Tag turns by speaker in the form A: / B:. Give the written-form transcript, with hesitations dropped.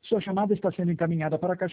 A: Sua chamada está sendo encaminhada para a caixa